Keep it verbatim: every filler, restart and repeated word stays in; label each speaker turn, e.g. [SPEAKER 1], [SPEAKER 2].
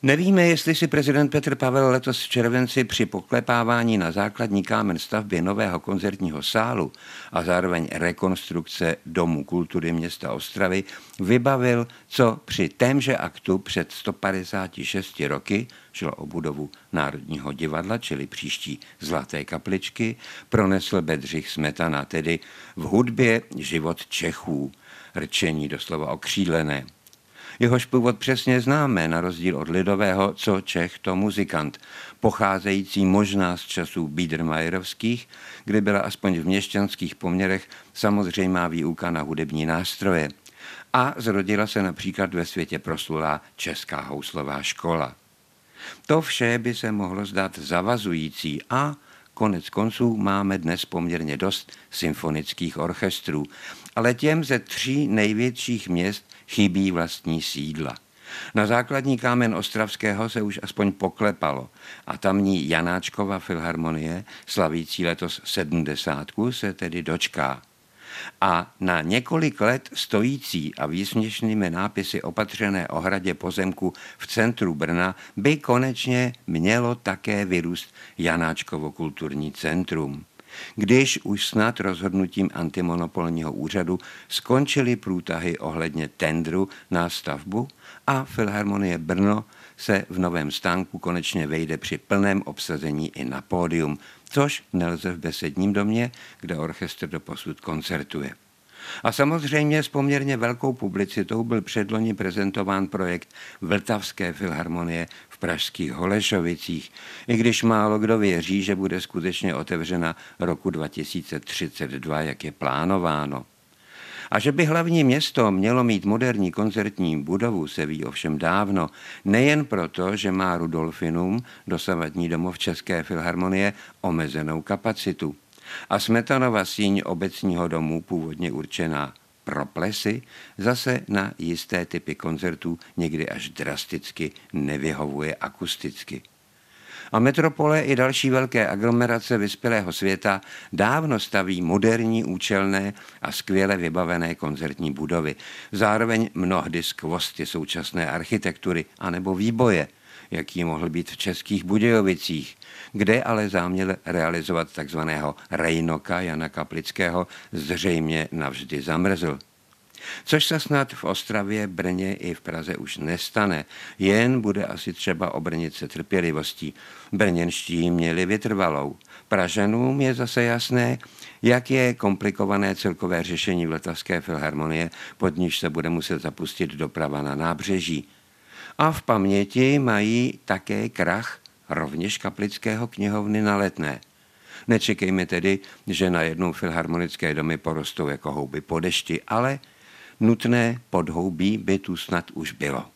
[SPEAKER 1] Nevíme, jestli si prezident Petr Pavel letos v červenci při poklepávání na základní kámen stavby nového koncertního sálu a zároveň rekonstrukce Domu kultury města Ostravy vybavil, co při témže aktu před sto padesáti šesti roky, šlo o budovu Národního divadla, čili příští Zlaté kapličky, pronesl Bedřich Smetana, tedy v hudbě život Čechů, rčení doslova okřídlené. Jehož původ přesně známe, na rozdíl od lidového, co Čech, to muzikant, pocházející možná z časů biedermeierovských, kdy byla aspoň v měšťanských poměrech samozřejmá výuka na hudební nástroje. A zrodila se například ve světě proslulá Česká houslová škola. To vše by se mohlo zdát zavazující a konec konců máme dnes poměrně dost symfonických orchestrů, ale těm ze tří největších měst chybí vlastní sídla. Na základní kámen ostravského se už aspoň poklepalo a tamní Janáčkova filharmonie, slavící letos sedmdesátku, se tedy dočká. A na několik let stojící a výsměšnými nápisy opatřené ohradě pozemku v centru Brna by konečně mělo také vyrůst Janáčkovo kulturní centrum. Když už snad rozhodnutím antimonopolního úřadu skončily průtahy ohledně tendru na stavbu a Filharmonie Brno se v novém stánku konečně vejde při plném obsazení i na pódium, což nelze v Besedním domě, kde orchestr doposud koncertuje. A samozřejmě s poměrně velkou publicitou byl předloni prezentován projekt Vltavské filharmonie v pražských Holešovicích, i když málo kdo věří, že bude skutečně otevřena roku dva tisíce třicet dva, jak je plánováno. A že by hlavní město mělo mít moderní koncertní budovu, se ví ovšem dávno, nejen proto, že má Rudolfinum, dosavadní domov České filharmonie, omezenou kapacitu. A Smetanova síň obecního domu, původně určená pro plesy, zase na jisté typy koncertů někdy až drasticky nevyhovuje akusticky. A metropole i další velké aglomerace vyspělého světa dávno staví moderní, účelné a skvěle vybavené koncertní budovy. Zároveň mnohdy skvosty současné architektury anebo výboje, jaký mohl být v Českých Budějovicích, kde ale záměr realizovat takzvaného Rejnoka Jana Kaplického zřejmě navždy zamrzl. Což se snad v Ostravě, Brně i v Praze už nestane, jen bude asi třeba obrnit se trpělivostí. Brněnští měli vytrvalou. Pražanům je zase jasné, jak je komplikované celkové řešení Vltavské filharmonie, pod níž se bude muset zapustit doprava na nábřeží. A v paměti mají také krach rovněž Kaplického knihovny na Letné. Nečekejme tedy, že najednou filharmonické domy porostou jako houby po dešti, ale nutné podhoubí by tu snad už bylo.